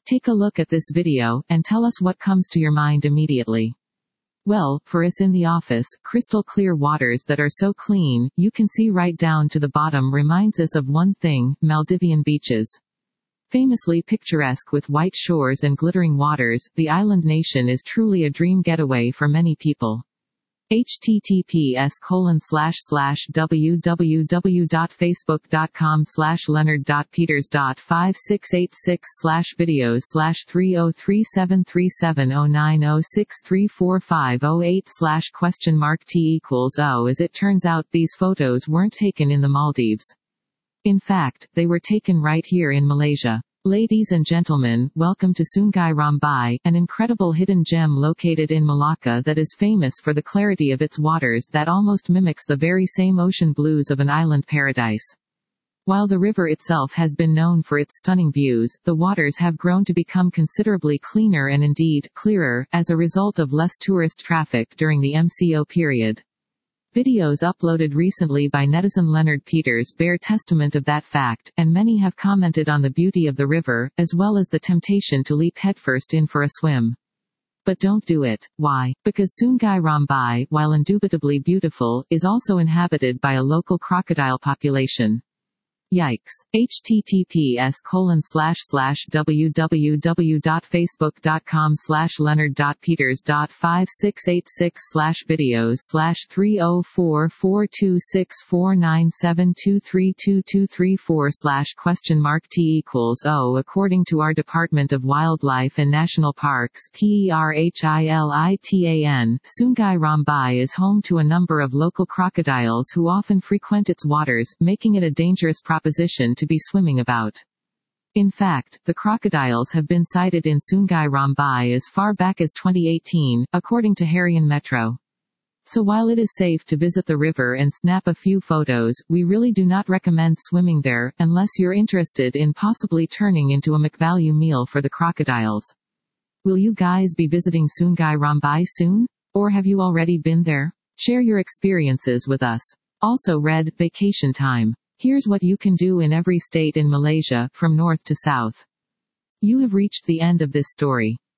Take a look at this video, and tell us what comes to your mind immediately. Well, for us in the office, crystal clear waters that are so clean, you can see right down to the bottom reminds us of one thing, Maldivian beaches. Famously picturesque with white shores and glittering waters, the island nation is truly a dream getaway for many people. https://www.facebook.com/leonard.peters.56866/videos/303737090634508 As it turns out, these photos weren't taken in the Maldives. In fact, they were taken right here in Malaysia. Ladies and gentlemen, welcome to Sungai Rambai, an incredible hidden gem located in Malacca that is famous for the clarity of its waters that almost mimics the very same ocean blues of an island paradise. While the river itself has been known for its stunning views, the waters have grown to become considerably cleaner and indeed, clearer, as a result of less tourist traffic during the MCO period. Videos uploaded recently by netizen Leonard Peters bear testament of that fact, and many have commented on the beauty of the river, as well as the temptation to leap headfirst in for a swim. But don't do it. Why? Because Sungai Rambai, while indubitably beautiful, is also inhabited by a local crocodile population. Yikes. https://www.facebook.com/leonard.peters.56866/videos/304426497232234 According to our Department of Wildlife and National Parks PERHILITAN, Sungai Rambai is home to a number of local crocodiles who often frequent its waters, making it a dangerous proposition to be swimming about. In fact, the crocodiles have been sighted in Sungai Rambai as far back as 2018, according to Harian Metro. So while it is safe to visit the river and snap a few photos, we really do not recommend swimming there, unless you're interested in possibly turning into a McValue meal for the crocodiles. Will you guys be visiting Sungai Rambai soon? Or have you already been there? Share your experiences with us. Also read, vacation time. Here's what you can do in every state in Malaysia, from north to south. You have reached the end of this story.